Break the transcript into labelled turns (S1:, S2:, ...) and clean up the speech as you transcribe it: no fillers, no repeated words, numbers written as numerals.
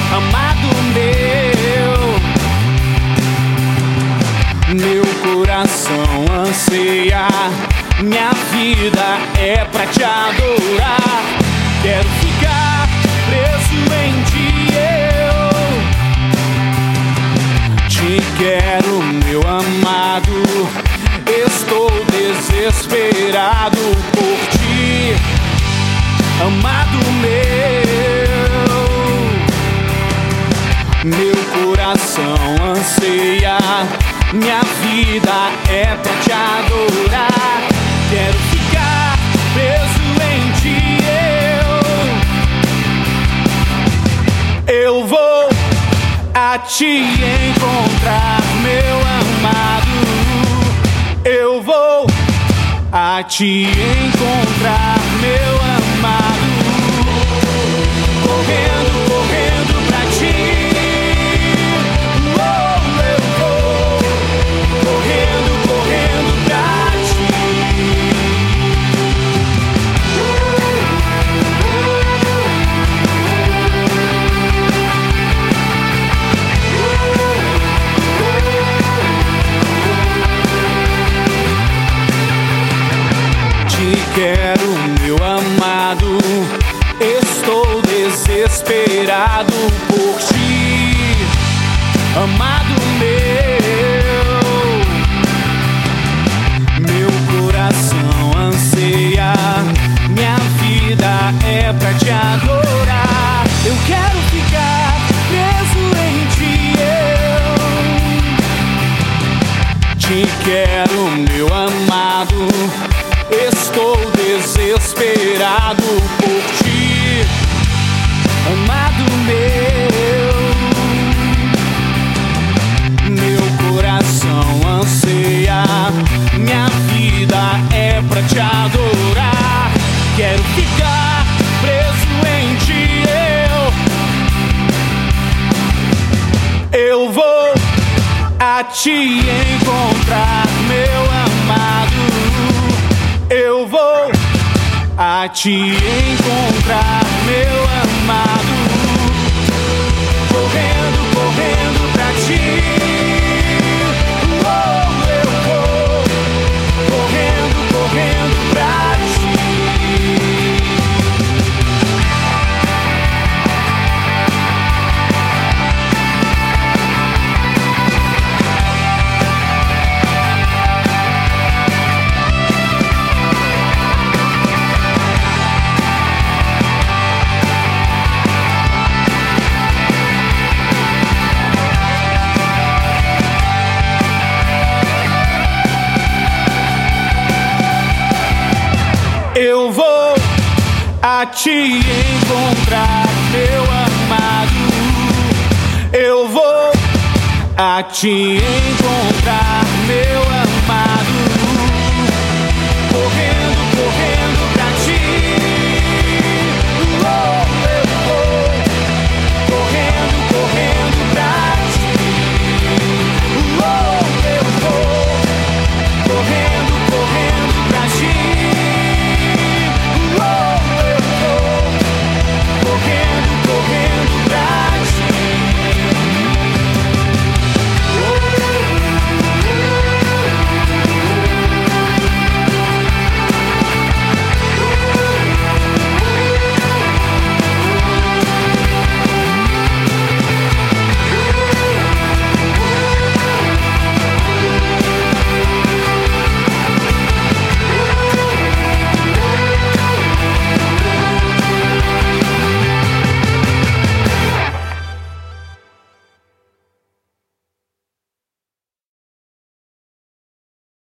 S1: amado meu coração anseia, minha vida é pra te adorar. Quero ficar preso em ti, eu te quero, meu amado. Estou desesperado por ti, amado meu coração anseia, minha vida é pra te adorar. Quero ficar preso em ti, eu vou a te encontrar, meu amado. Eu vou a te encontrar, meu amado. Correndo, correndo pra ti. Eu vou correndo, correndo pra ti. Te quero, meu amado. Estou desesperado por ti, amado meu coração anseia, minha vida é pra te adorar. Eu quero ficar preso em ti, eu te quero, meu amado. Estou desesperado por ti, amado meu coração anseia, minha vida é pra te adorar. Quero ficar preso em ti, eu vou a te encontrar, meu amado. Eu vou a te encontrar, meu amado. Correndo, correndo pra ti. Eu vou correndo, correndo pra ti. Eu vou a te encontrar, meu amado. Eu vou a te encontrar.